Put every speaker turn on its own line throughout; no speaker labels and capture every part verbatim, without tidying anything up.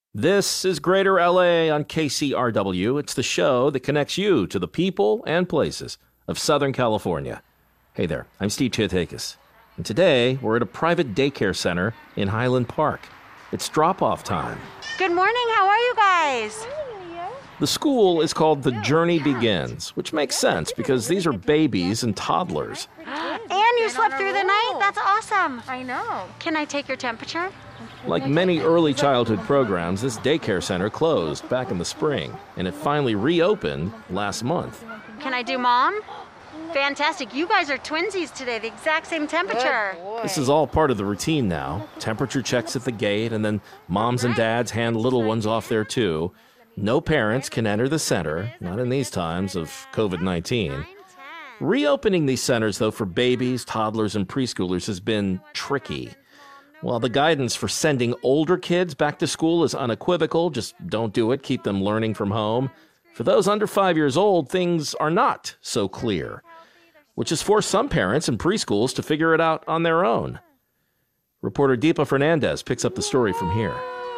This is Greater L A on K C R W. It's the show that connects you to the people and places of Southern California. Hey there, I'm Steve Chiatakis. And today, we're at a private daycare center in Highland Park. It's drop-off time.
Good morning, how are you guys?
The school is called The Journey Begins, which makes sense because these are babies and toddlers.
And you slept through the night? That's awesome.
I know.
Can I take your temperature?
Like many early childhood programs, this daycare center closed back in the spring, and it finally reopened last month.
Can I do mom? Fantastic. You guys are twinsies today, the exact same temperature.
This is all part of the routine now. Temperature checks at the gate, and then moms and dads hand little ones off there too. No parents can enter the center, not in these times of covid nineteen. Reopening these centers, though, for babies, toddlers, and preschoolers has been tricky. While the guidance for sending older kids back to school is unequivocal, just don't do it, keep them learning from home, for those under five years old, things are not so clear, which has forced some parents in preschools to figure it out on their own. Reporter Deepa Fernandez picks up the story from here.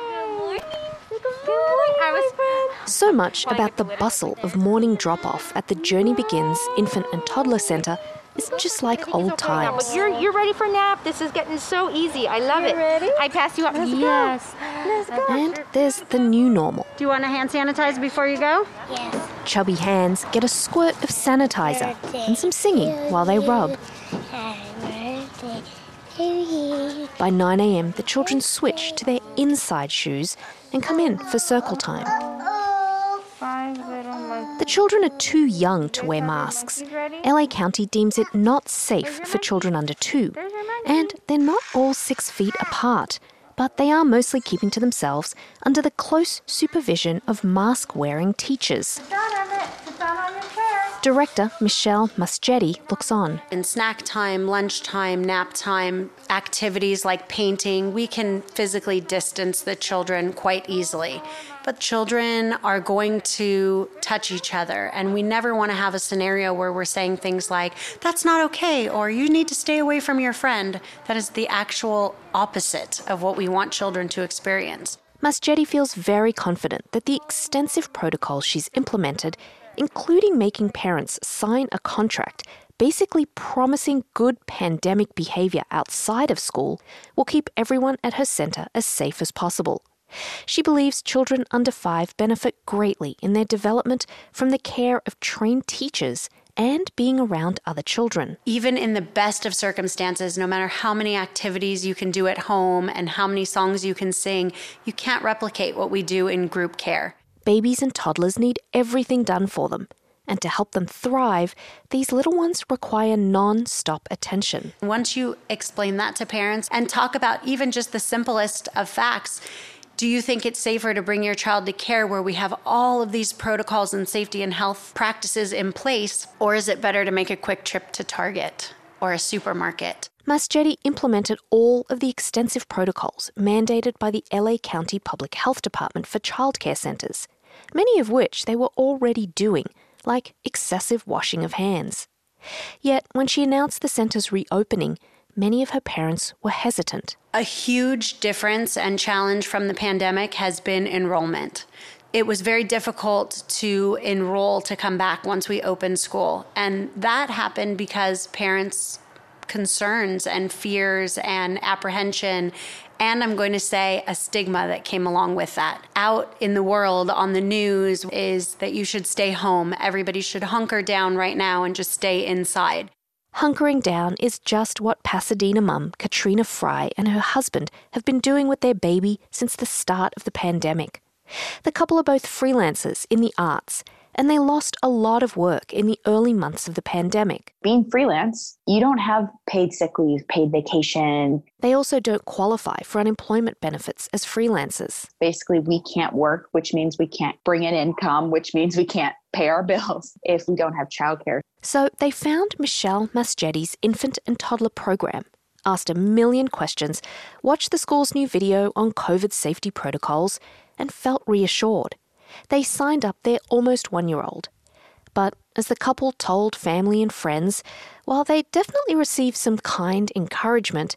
So much about the bustle of morning drop-off at the Journey Begins Infant and Toddler Centre is just like old times.
But you're you're ready for nap. This is getting so easy. I love it.
Ready?
I pass you up.
Let's
yes.
Go. Let's go.
And there's the new normal.
Do you want to hand sanitize before you go?
Yes.
Chubby hands get a squirt of sanitizer and some singing while they rub. By nine a.m, the children switch to their inside shoes and come in for circle time. The children are too young to wear masks. L A County deems it not safe for children under two, and they're not all six feet apart, but they are mostly keeping to themselves under the close supervision of mask-wearing teachers. Director Michelle Masjetti looks on.
In snack time, lunchtime, nap time, activities like painting, we can physically distance the children quite easily. But children are going to touch each other, and we never want to have a scenario where we're saying things like, that's not okay, or you need to stay away from your friend. That is the actual opposite of what we want children to experience.
Masjetti feels very confident that the extensive protocols she's implemented, including making parents sign a contract basically promising good pandemic behaviour outside of school, will keep everyone at her centre as safe as possible. She believes children under five benefit greatly in their development from the care of trained teachers and being around other children.
Even in the best of circumstances, no matter how many activities you can do at home and how many songs you can sing, you can't replicate what we do in group care.
Babies and toddlers need everything done for them. And to help them thrive, these little ones require non-stop attention.
Once you explain that to parents and talk about even just the simplest of facts, do you think it's safer to bring your child to care where we have all of these protocols and safety and health practices in place? Or is it better to make a quick trip to Target or a supermarket?
Masjetti implemented all of the extensive protocols mandated by the L A County Public Health Department for childcare centres, many of which they were already doing, like excessive washing of hands. Yet, when she announced the centre's reopening, many of her parents were hesitant.
A huge difference and challenge from the pandemic has been enrollment. It was very difficult to enroll to come back once we opened school. And that happened because parents' concerns and fears and apprehension, and I'm going to say a stigma that came along with that. Out in the world on the news is that you should stay home. Everybody should hunker down right now and just stay inside.
Hunkering down is just what Pasadena mum Katrina Fry and her husband have been doing with their baby since the start of the pandemic. The couple are both freelancers in the arts, and they lost a lot of work in the early months of the pandemic.
Being freelance, you don't have paid sick leave, paid vacation.
They also don't qualify for unemployment benefits as freelancers.
Basically, we can't work, which means we can't bring in income, which means we can't pay our bills if we don't have childcare.
So they found Michelle Masjetti's infant and toddler program, asked a million questions, watched the school's new video on COVID safety protocols, and felt reassured. They signed up their almost one-year-old. But as the couple told family and friends, while they definitely received some kind encouragement,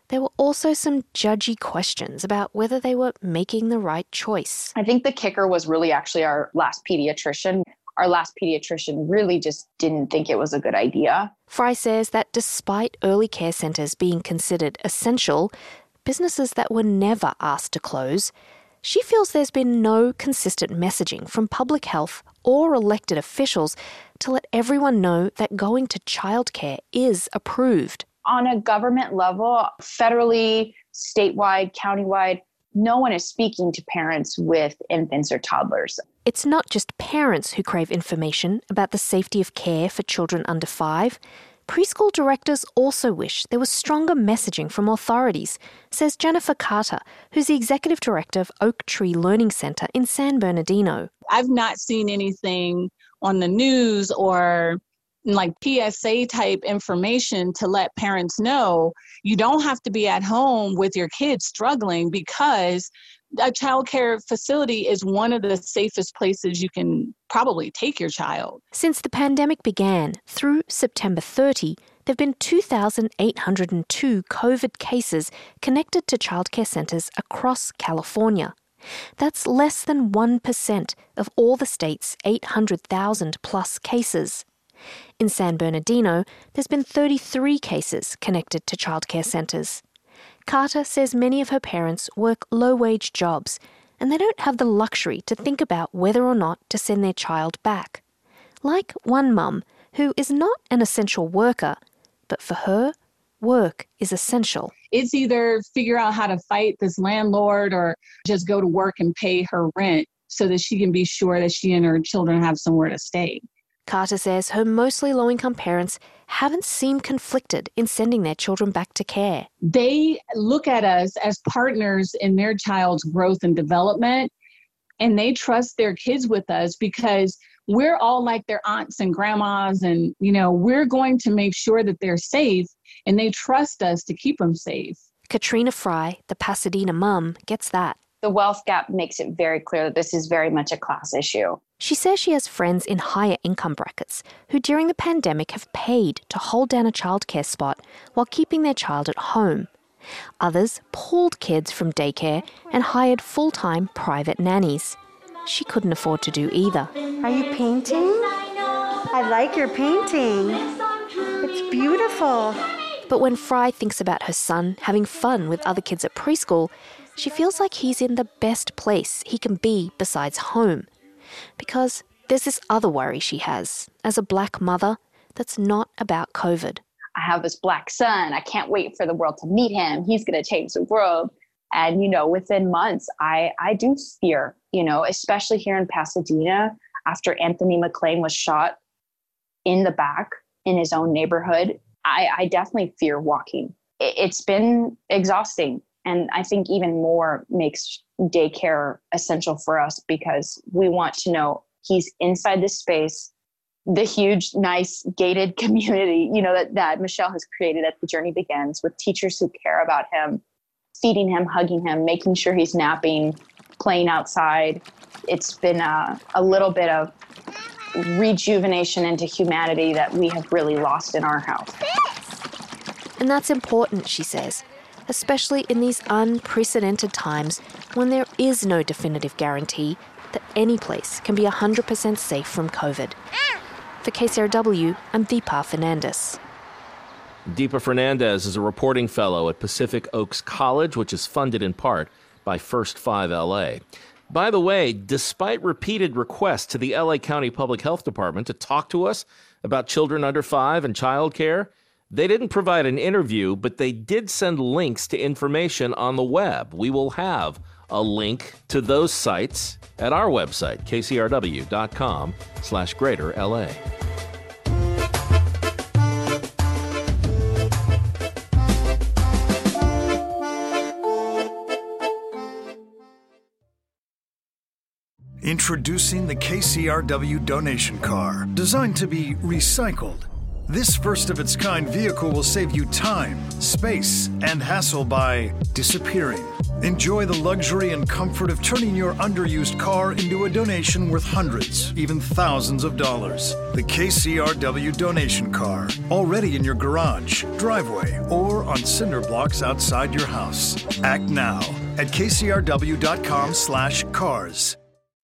there were also some judgy questions about whether they were making the right choice.
I think the kicker was really actually our last pediatrician. Our last pediatrician really just didn't think it was a good idea.
Fry says that despite early care centres being considered essential, businesses that were never asked to close, she feels there's been no consistent messaging from public health or elected officials to let everyone know that going to childcare is approved.
On a government level, federally, statewide, countywide, no one is speaking to parents with infants or toddlers.
It's not just parents who crave information about the safety of care for children under five. Preschool directors also wish there was stronger messaging from authorities, says Jennifer Carter, who's the executive director of Oak Tree Learning Centre in San Bernardino.
I've not seen anything on the news or like P S A type information to let parents know you don't have to be at home with your kids struggling, because a child care facility is one of the safest places you can probably take your child.
Since the pandemic began, through September thirtieth, there have been two thousand eight hundred two COVID cases connected to childcare centres across California. That's less than one percent of all the state's eight hundred thousand plus cases. In San Bernardino, there's been thirty-three cases connected to childcare centres. Carter says many of her parents work low-wage jobs and they don't have the luxury to think about whether or not to send their child back. Like one mum who is not an essential worker, but for her, work is essential.
It's either figure out how to fight this landlord or just go to work and pay her rent so that she can be sure that she and her children have somewhere to stay.
Carter says her mostly low-income parents haven't seemed conflicted in sending their children back to care.
They look at us as partners in their child's growth and development, and they trust their kids with us because we're all like their aunts and grandmas, and, you know, we're going to make sure that they're safe, and they trust us to keep them safe.
Katrina Fry, the Pasadena mum, gets that.
The wealth gap makes it very clear that this is very much a class issue.
She says she has friends in higher income brackets who during the pandemic have paid to hold down a childcare spot while keeping their child at home. Others pulled kids from daycare and hired full-time private nannies. She couldn't afford to do either.
Are you painting? I like your painting. It's beautiful.
But when Fry thinks about her son having fun with other kids at preschool, she feels like he's in the best place he can be besides home. Because there's this other worry she has, as a black mother, that's not about COVID.
I have this black son. I can't wait for the world to meet him. He's going to change the world. And, you know, within months, I, I do fear, you know, especially here in Pasadena, after Anthony McLean was shot in the back in his own neighborhood, I, I definitely fear walking. It, it's been exhausting. And I think even more makes daycare essential for us because we want to know he's inside this space, the huge, nice, gated community, you know, that, that Michelle has created at The Journey Begins with teachers who care about him, feeding him, hugging him, making sure he's napping, playing outside. It's been a, a little bit of rejuvenation into humanity that we have really lost in our house.
And that's important, she says, especially in these unprecedented times when there is no definitive guarantee that any place can be one hundred percent safe from COVID. For K C R W, I'm Deepa Fernandez.
Deepa Fernandez is a reporting fellow at Pacific Oaks College, which is funded in part by First five L A. By the way, despite repeated requests to the L A County Public Health Department to talk to us about children under five and childcare, they didn't provide an interview, but they did send links to information on the web. We will have a link to those sites at our website, k c r w dot com slash greater L A.
Introducing the K C R W donation car, designed to be recycled, This first-of-its-kind vehicle will save you time, space, and hassle by disappearing. Enjoy the luxury and comfort of turning your underused car into a donation worth hundreds, even thousands of dollars. The K C R W donation car, already in your garage, driveway, or on cinder blocks outside your house. Act now at kcrw.com slash cars.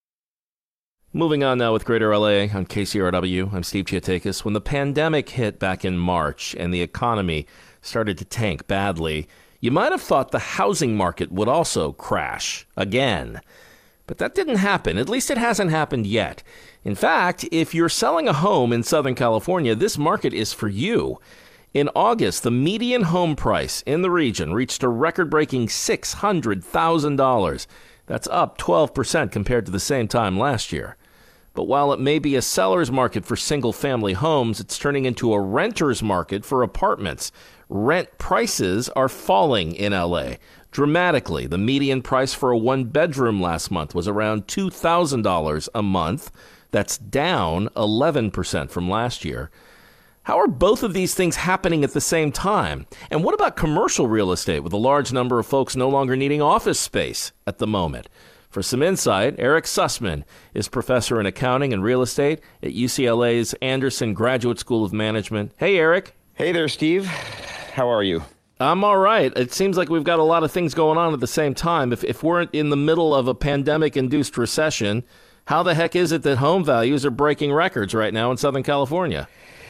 Moving on now with Greater L A on K C R W. I'm Steve Chiatakis. When the pandemic hit back in March and the economy started to tank badly, you might have thought the housing market would also crash again. But that didn't happen. At least it hasn't happened yet. In fact, if you're selling a home in Southern California, this market is for you. In August, the median home price in the region reached a record-breaking six hundred thousand dollars. That's up twelve percent compared to the same time last year. But while it may be a seller's market for single-family homes, it's turning into a renter's market for apartments. Rent prices are falling in L A dramatically. The median price for a one-bedroom last month was around two thousand dollars a month. That's down eleven percent from last year. How are both of these things happening at the same time? And what about commercial real estate with a large number of folks no longer needing office space at the moment? For some insight, Eric Sussman is professor in accounting and real estate at U C L A's Anderson Graduate School of Management. Hey, Eric.
Hey there, Steve. How are you?
I'm all right. It seems like we've got a lot of things going on at the same time. If, if we're in the middle of a pandemic-induced recession, how the heck is it that home values are breaking records right now in Southern California?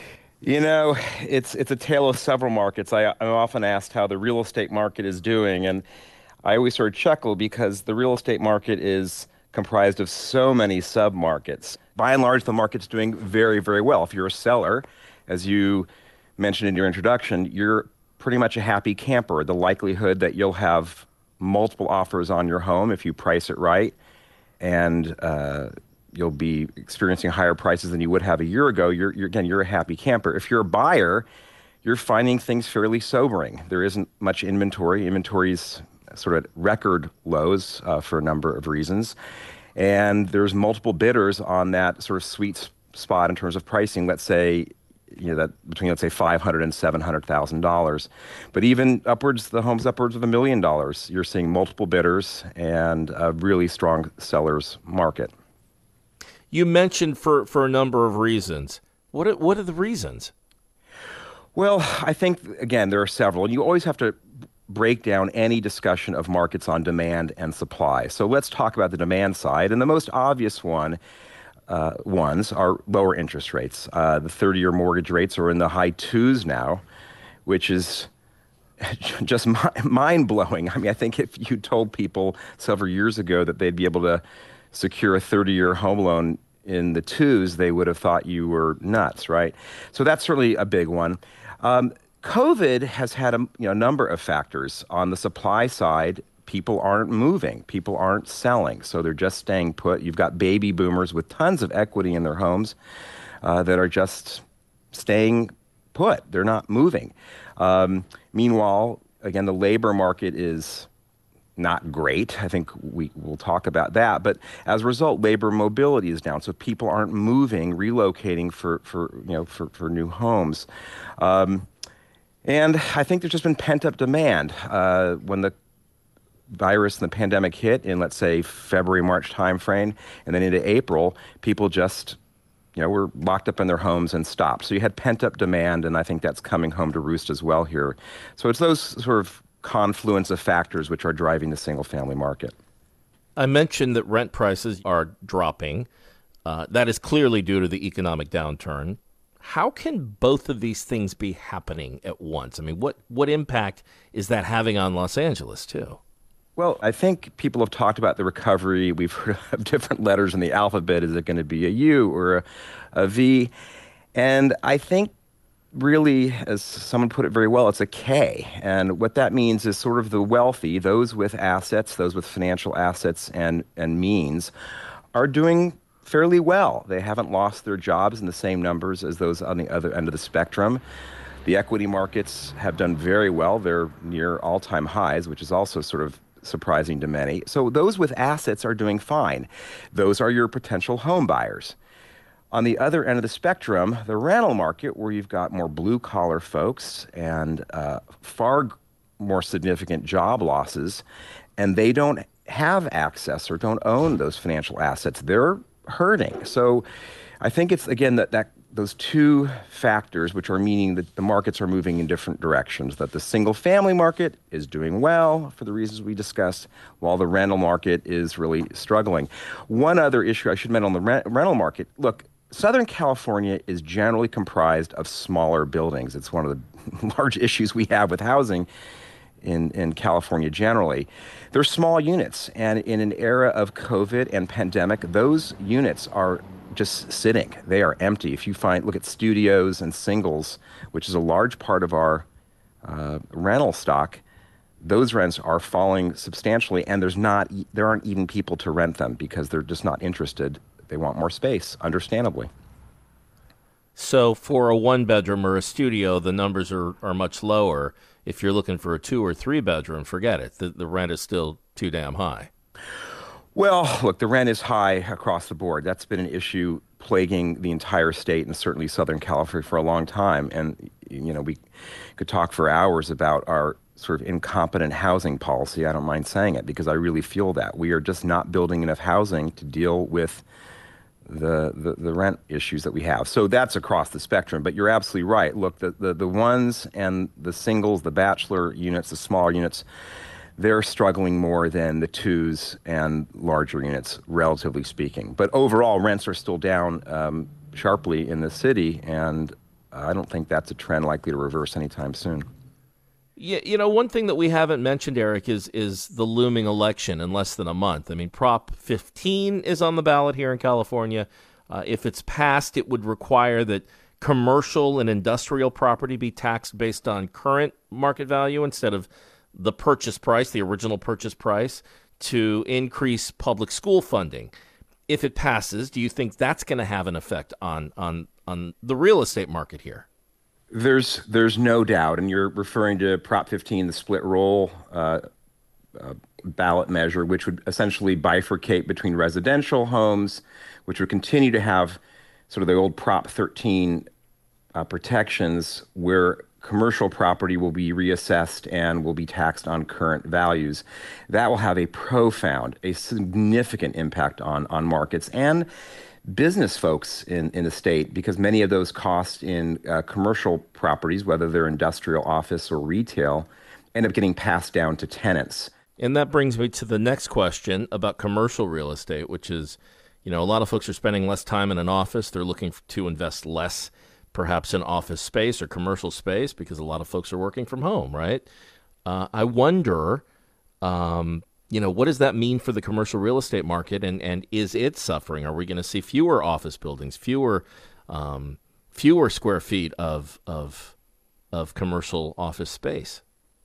You know, it's it's a tale of several markets. I, I'm often asked how the real estate market is doing, and I always sort of chuckle because the real estate market is comprised of so many sub-markets. By and large, the market's doing very, very well. If you're a seller, as you mentioned in your introduction, you're pretty much a happy camper. The likelihood that you'll have multiple offers on your home if you price it right, and uh, you'll be experiencing higher prices than you would have a year ago, you're, you're again, you're a happy camper. If you're a buyer, you're finding things fairly sobering. There isn't much inventory. Inventory's sort of record lows uh, for a number of reasons. And there's multiple bidders on that sort of sweet spot in terms of pricing, let's say, you know, that between, let's say, five hundred thousand dollars and seven hundred thousand dollars. But even upwards, the home's upwards of a million dollars. You're seeing multiple bidders and a really strong seller's market.
You mentioned for, for a number of reasons. What are, what are the reasons?
Well, I think, again, there are several. And you always have to break down any discussion of markets on demand and supply. So let's talk about the demand side. And the most obvious one uh, ones are lower interest rates. Uh, the thirty-year mortgage rates are in the high twos now, which is just mind-blowing. I mean, I think if you told people several years ago that they'd be able to secure a thirty-year home loan in the twos, they would have thought you were nuts, right? So that's certainly a big one. Um, COVID has had a you know, number of factors. On the supply side, people aren't moving. People aren't selling, so they're just staying put. You've got baby boomers with tons of equity in their homes uh, that are just staying put. They're not moving. Um, meanwhile, again, the labor market is not great. I think we will talk about that. But as a result, labor mobility is down, so people aren't moving, relocating for, for you know for, for new homes. Um, and I think there's just been pent-up demand. Uh, when the virus and the pandemic hit in, let's say, February, March timeframe, and then into April, people just you know, were locked up in their homes and stopped. So you had pent-up demand, and I think that's coming home to roost as well here. So it's those sort of confluence of factors which are driving the single-family market.
I mentioned that rent prices are dropping. Uh, that is clearly due to the economic downturn. How can both of these things be happening at once? I mean, what, what impact is that having on Los Angeles, too?
Well, I think people have talked about the recovery. We've heard of different letters in the alphabet. Is it going to be a U or a, a V? And I think really, as someone put it very well, it's a K. And what that means is sort of the wealthy, those with assets, those with financial assets and, and means, are doing fairly well. They haven't lost their jobs in the same numbers as those on the other end of the spectrum. The equity markets have done very well. They're near all-time highs, which is also sort of surprising to many. So those with assets are doing fine. Those are your potential home buyers. On the other end of the spectrum, the rental market, where you've got more blue-collar folks and uh, far more significant job losses, and they don't have access or don't own those financial assets, they're hurting. So I think it's, again, that, that those two factors, which are meaning that the markets are moving in different directions, that the single-family market is doing well for the reasons we discussed, while the rental market is really struggling. One other issue I should mention on the rent- rental market, look, Southern California is generally comprised of smaller buildings. It's one of the large issues we have with housing in, in California generally. They're small units, and in an era of COVID and pandemic, those units are just sitting. They are empty. If you find, look at studios and singles, which is a large part of our uh, rental stock, those rents are falling substantially, and there's not, there aren't even people to rent them because they're just not interested. They want more space, understandably.
So for a one-bedroom or a studio, the numbers are, are much lower. If you're looking for a two- or three-bedroom, forget it. The, the rent is still too damn high.
Well, look, the rent is high across the board. That's been an issue plaguing the entire state and certainly Southern California for a long time. And, you know, we could talk for hours about our sort of incompetent housing policy. I don't mind saying it because I really feel that. We are just not building enough housing to deal with the, the, the rent issues that we have. So that's across the spectrum. But you're absolutely right. Look, the, the, the ones and the singles, the bachelor units, the smaller units, they're struggling more than the twos and larger units, relatively speaking. But overall, rents are still down um, sharply in the city, and I don't think that's a trend likely to reverse anytime soon.
Yeah, you know, one thing that we haven't mentioned, Eric, is is the looming election in less than a month. I mean, Prop fifteen is on the ballot here in California. Uh, if it's passed, it would require that commercial and industrial property be taxed based on current market value instead of the purchase price, the original purchase price, to increase public school funding. If it passes, do you think that's going to have an effect on on on the real estate market here?
There's there's no doubt, and you're referring to Prop fifteen, the split roll uh, uh, ballot measure, which would essentially bifurcate between residential homes, which would continue to have sort of the old Prop thirteen uh, protections, where commercial property will be reassessed and will be taxed on current values. That will have a profound, a significant impact on, on markets and business folks in, in the state, because many of those costs in uh, commercial properties, whether they're industrial, office, or retail, end up getting passed down to tenants.
And that brings me to the next question about commercial real estate, which is, you know, a lot of folks are spending less time in an office. They're looking to invest less perhaps in office space or commercial space because a lot of folks are working from home, right? Uh, I wonder, um, you know, what does that mean for the commercial real estate market, and, and is it suffering? Are we going to see fewer office buildings, fewer um, fewer square feet of of of commercial office space?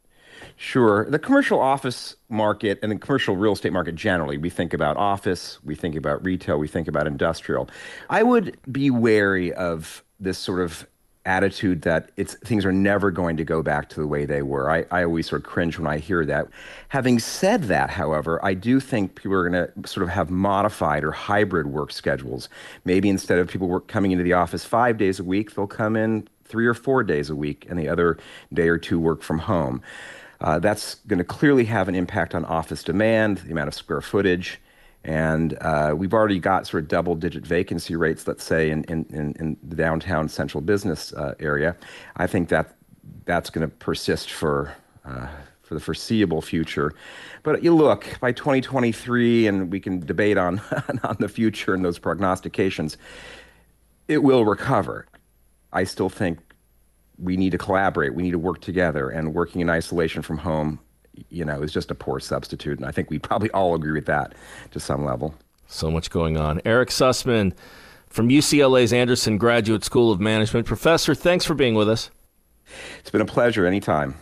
Sure. The commercial office market and the commercial real estate market generally, we think about office, we think about retail, we think about industrial. I would be wary of this sort of attitude that it's things are never going to go back to the way they were. I, I always sort of cringe when I hear that. Having said that, however, I do think people are going to sort of have modified or hybrid work schedules. Maybe instead of people work coming into the office five days a week, they'll come in three or four days a week and the other day or two work from home. Uh, that's going to clearly have an impact on office demand, the amount of square footage. And uh, we've already got sort of double-digit vacancy rates, let's say, in, in, in the downtown central business uh, area. I think that that's going to persist for uh, for the foreseeable future. But you look, by twenty twenty-three, and we can debate on, on the future and those prognostications, it will recover. I still think we need to collaborate. We need to work together, and working in isolation from home, you know, is just a poor substitute. And I think we probably all agree with that to some level.
So much going on. Eric Sussman from U C L A's Anderson Graduate School of Management. Professor, thanks for being with us.
It's been a pleasure. Anytime.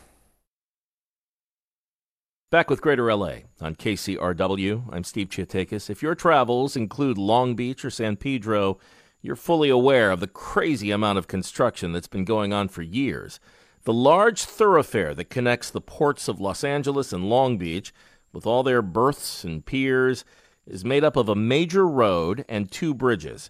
Back with Greater L A on K C R W. I'm Steve Chiatakis. If your travels include Long Beach or San Pedro, you're fully aware of the crazy amount of construction that's been going on for years. The large thoroughfare that connects the ports of Los Angeles and Long Beach, with all their berths and piers, is made up of a major road and two bridges.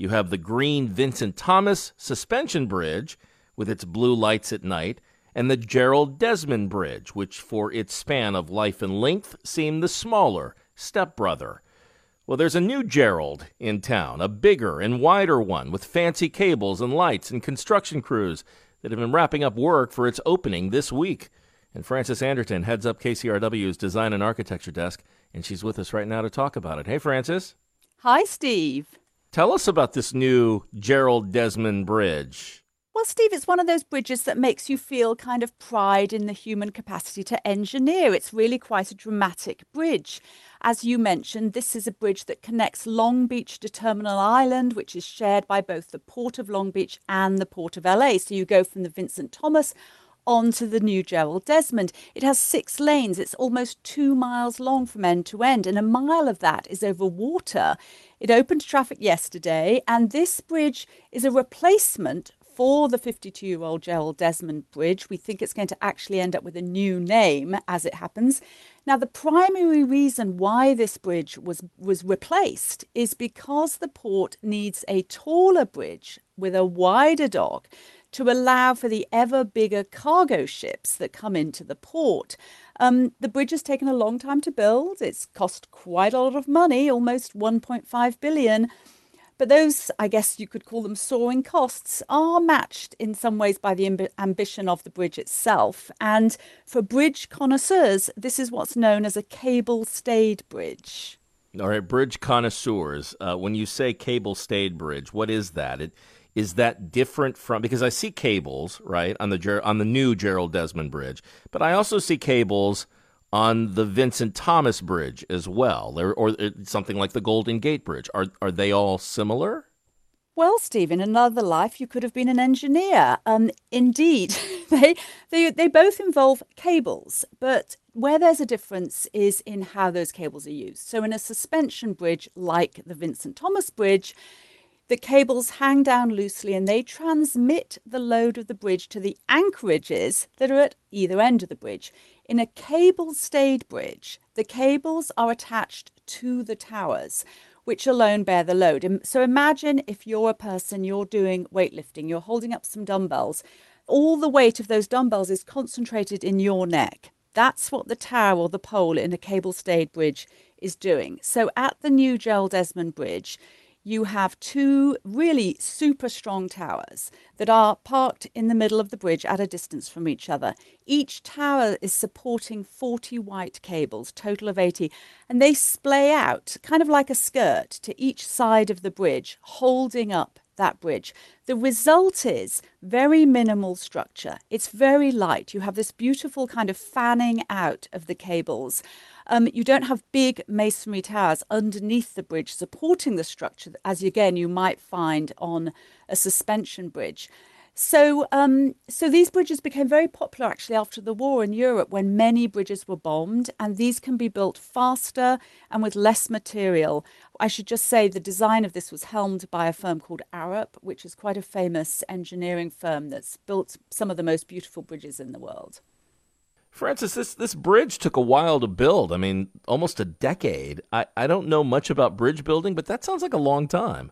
You have the green Vincent Thomas Suspension Bridge with its blue lights at night, and the Gerald Desmond Bridge, which for its span of life and length seemed the smaller stepbrother. Well, there's a new Gerald in town, a bigger and wider one with fancy cables and lights and construction crews that have been wrapping up work for its opening this week. And Frances Anderton heads up K C R W's Design and Architecture Desk, and she's with us right now to talk about it. Hey, Frances.
Hi, Steve.
Tell us about this new Gerald Desmond Bridge.
Well, Steve, it's one of those bridges that makes you feel kind of pride in the human capacity to engineer. It's really quite a dramatic bridge. As you mentioned, this is a bridge that connects Long Beach to Terminal Island, which is shared by both the Port of Long Beach and the Port of L A. So you go from the Vincent Thomas onto the new Gerald Desmond. It has six lanes. It's almost two miles long from end to end, and a mile of that is over water. It opened to traffic yesterday, and this bridge is a replacement for the fifty-two-year-old Gerald Desmond Bridge. We think it's going to actually end up with a new name, as it happens. Now, the primary reason why this bridge was, was replaced is because the port needs a taller bridge with a wider dock to allow for the ever bigger cargo ships that come into the port. Um, the bridge has taken a long time to build. It's cost quite a lot of money, almost one point five billion dollars. But those, I guess you could call them soaring costs, are matched in some ways by the amb- ambition of the bridge itself. And for bridge connoisseurs, this is what's known as a cable-stayed bridge.
All right, bridge connoisseurs, uh, when you say cable-stayed bridge, what is that? It, is that different from, because I see cables, right, on the Ger- on the new Gerald Desmond Bridge, but I also see cables on the Vincent Thomas Bridge as well, or, or something like the Golden Gate Bridge. Are are they all similar?
Well, Steve, in another life, you could have been an engineer. Um, indeed, they, they they both involve cables, but where there's a difference is in how those cables are used. So in a suspension bridge like the Vincent Thomas Bridge, the cables hang down loosely and they transmit the load of the bridge to the anchorages that are at either end of the bridge. In a cable-stayed bridge, the cables are attached to the towers, which alone bear the load. So imagine if you're a person, you're doing weightlifting, you're holding up some dumbbells. All the weight of those dumbbells is concentrated in your neck. That's what the tower or the pole in a cable-stayed bridge is doing. So at the new Gerald Desmond Bridge, you have two really super strong towers that are parked in the middle of the bridge at a distance from each other. Each tower is supporting forty white cables, total of eighty, and they splay out kind of like a skirt to each side of the bridge, holding up that bridge. The result is very minimal structure. It's very light. You have this beautiful kind of fanning out of the cables. Um, you don't have big masonry towers underneath the bridge supporting the structure, as again you might find on a suspension bridge. So, um, so these bridges became very popular actually after the war in Europe when many bridges were bombed, and these can be built faster and with less material. I should just say the design of this was helmed by a firm called Arup, which is quite a famous engineering firm that's built some of the most beautiful bridges in the world.
Frances, this, this bridge took a while to build. I mean, almost a decade. I, I don't know much about bridge building, but that sounds like a long time.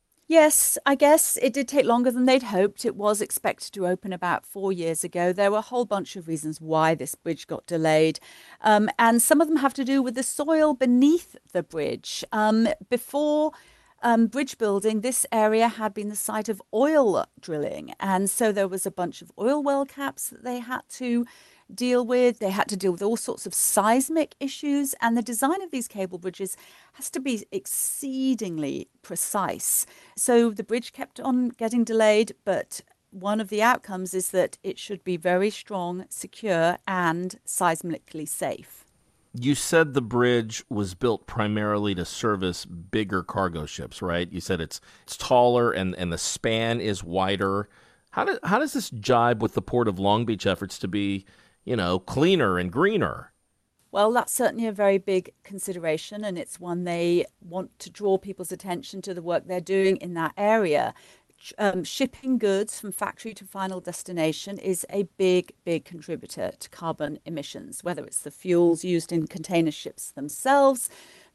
Yes, I guess it did take longer than they'd hoped. It was expected to open about four years ago. There were a whole bunch of reasons why this bridge got delayed. Um, and some of them have to do with the soil beneath the bridge. Um, before um, bridge building, this area had been the site of oil drilling. And so there was a bunch of oil well caps that they had to deal with. They had to deal with all sorts of seismic issues, and the design of these cable bridges has to be exceedingly precise. So the bridge kept on getting delayed, but one of the outcomes is that it should be very strong, secure, and seismically safe.
You said the bridge was built primarily to service bigger cargo ships, right? You said it's it's taller and, and the span is wider. How do, how does this jibe with the Port of Long Beach efforts to be, you know, cleaner and greener?
Well, that's certainly a very big consideration, and it's one they want to draw people's attention to the work they're doing in that area. Um, shipping goods from factory to final destination is a big, big contributor to carbon emissions, whether it's the fuels used in container ships themselves,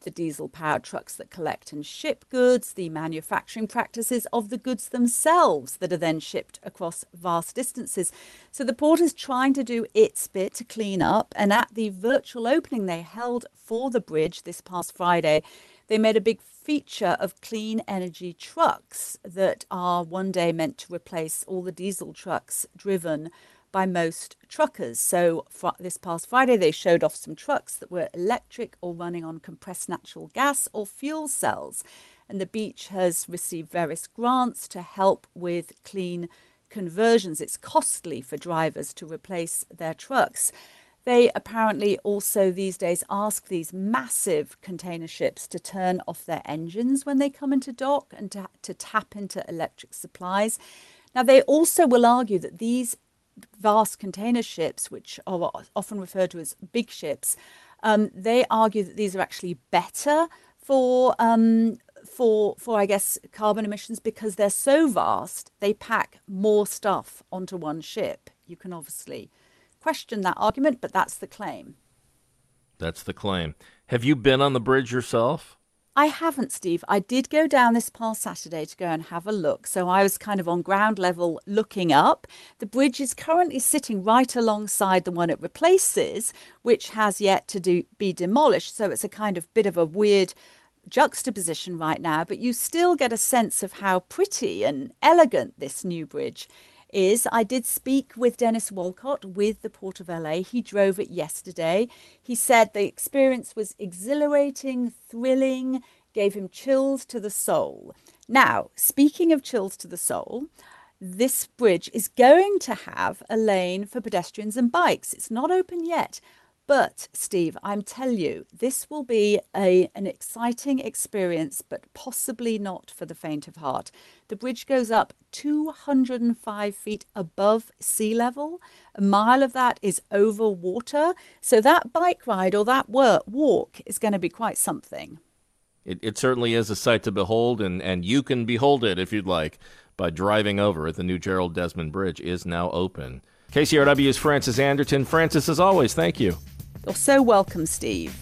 the diesel-powered trucks that collect and ship goods, the manufacturing practices of the goods themselves that are then shipped across vast distances. So the port is trying to do its bit to clean up, and at the virtual opening they held for the bridge this past Friday, they made a big feature of clean energy trucks that are one day meant to replace all the diesel trucks driven by most truckers. So fr- this past Friday, they showed off some trucks that were electric or running on compressed natural gas or fuel cells. And the beach has received various grants to help with clean conversions. It's costly for drivers to replace their trucks. They apparently also these days ask these massive container ships to turn off their engines when they come into dock and to, to tap into electric supplies. Now, they also will argue that these vast container ships, which are often referred to as big ships, um, they argue that these are actually better for, um, for, for, I guess, carbon emissions because they're so vast, they pack more stuff onto one ship. You can obviously question that argument, but that's the claim.
That's the claim. Have you been on the bridge yourself?
I haven't, Steve. I did go down this past Saturday to go and have a look. So I was kind of on ground level looking up. The bridge is currently sitting right alongside the one it replaces, which has yet to do, be demolished. So it's a kind of bit of a weird juxtaposition right now, but you still get a sense of how pretty and elegant this new bridge is. I did speak with Dennis Walcott with the Port of L A. He drove it yesterday. He said the experience was exhilarating, thrilling, gave him chills to the soul. Now, speaking of chills to the soul, this bridge is going to have a lane for pedestrians and bikes. It's not open yet. But, Steve, I'm telling you, this will be a, an exciting experience, but possibly not for the faint of heart. The bridge goes up two hundred five feet above sea level. A mile of that is over water. So that bike ride or that walk is going to be quite something.
It, it certainly is a sight to behold, and, and you can behold it, if you'd like, by driving over it. The new Gerald Desmond Bridge is now open. K C R W's Frances Anderton. Frances, as always, thank you.
You're so welcome, Steve.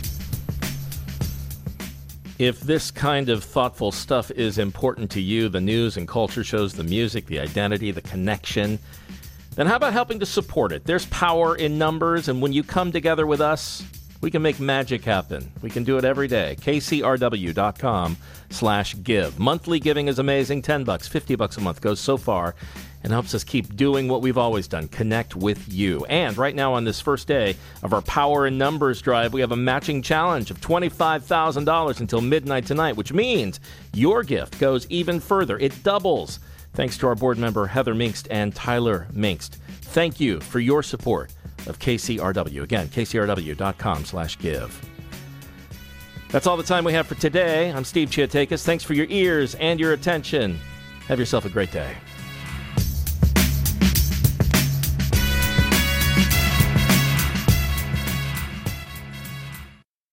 If this kind of thoughtful stuff is important to you, the news and culture shows, the music, the identity, the connection, then how about helping to support it? There's power in numbers, and when you come together with us, we can make magic happen. We can do it every day. K C R W dot com slash give. Monthly giving is amazing. ten bucks, fifty bucks a month goes so far and helps us keep doing what we've always done, connect with you. And right now on this first day of our Power in Numbers drive, we have a matching challenge of twenty-five thousand dollars until midnight tonight, which means your gift goes even further. It doubles. Thanks to our board member, Heather Minkst and Tyler Minkst. Thank you for your support of K C R W. Again, K C R W dot com slash give. That's all the time we have for today. I'm Steve Chiatakis. Thanks for your ears and your attention. Have yourself a great day.